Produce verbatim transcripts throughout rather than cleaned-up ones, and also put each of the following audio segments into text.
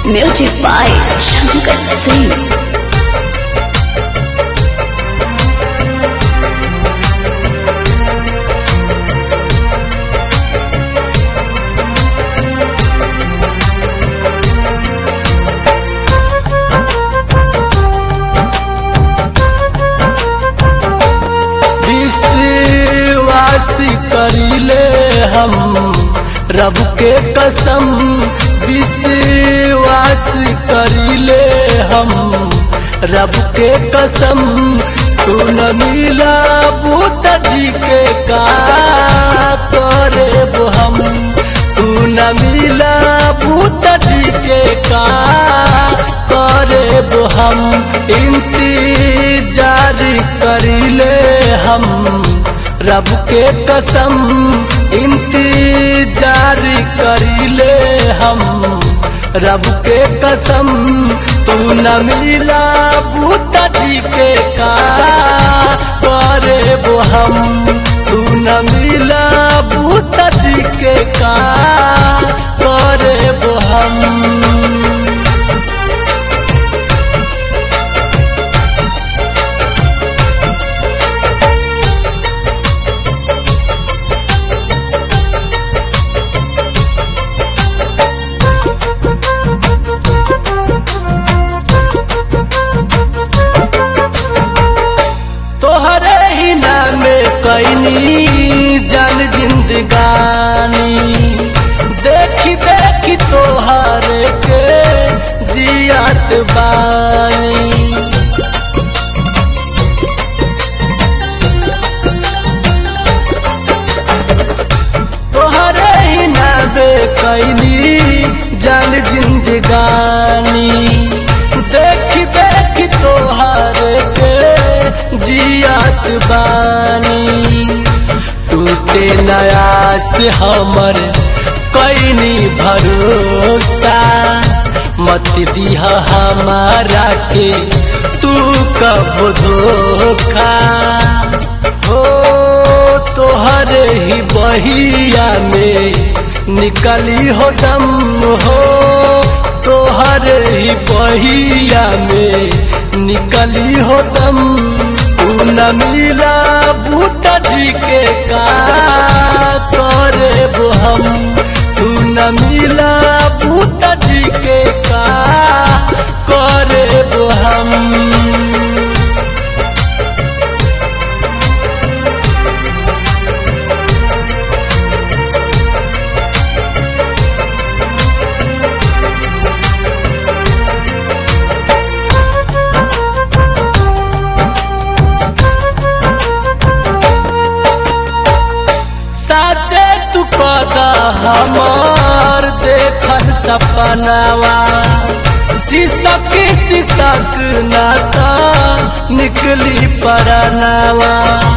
Music by Shankar Singh. विश्वास करीले हम रब के कसम, विश्वास करीले हम रब के कसम। तू न मिला बूत जी के का करे वो हम, तू न मिला बूत जी के का करे वो हम। इंतजार करीले हम रब के कसम, इंतजार करीले हम रब के कसम। तू न मिला बूता जी के का करे वो हम, तू न मिला बूता जी के का करे वो हम। कैनी जन जिंदगानी, देखी देखी तोहार के जियात बानी। तोहरे ही नावे कैनी जन जिंदगानी, देखी देखी तोहार के जियात बानी। टूटे नयास हमर कैनी भरोसा, मत दिहा हमारा के तू कब धोखा। हो तोहरे ही बहिया में निकली हो दम, हो तोहरे ही बहिया में निकली हो दम। तू न मिला बूता जी के का करे वो हम, तू न मिला बूता जी के का करे वो हम। साचे तू कदा हमार देखल सपनावा, सिसक सिसक नाता निकली परनावा।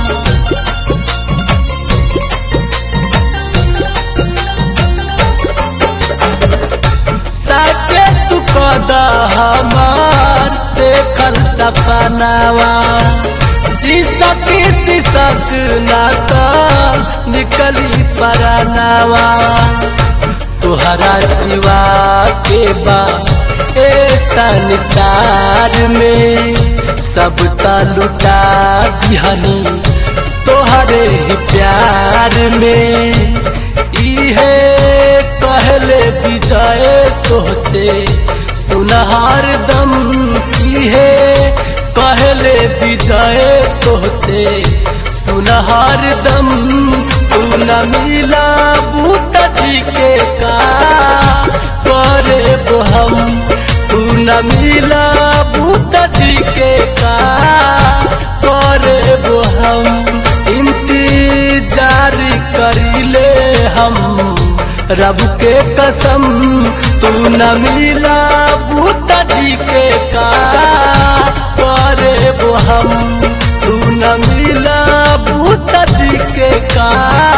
साचे तू कदा हमार देखल सपनावा, सिसक सिसक नाता निकली परनावा। तुहरा सिवा के बा ए संसार में, सब ता लुटा दिहनी तोहरे ही प्यार में। इहे कहले विजय तोहसे सुनहर दम, इहे कहले विजय तोहसे सुनहर दम। तू न मिला बूता जी के का करे वो हम, तू न मिला बूता जी के का करे वो हम। इंतजार करीले हम रब के कसम, तू न मिला बूता जी के का करे वो हम, तू न मिला बूता जी के का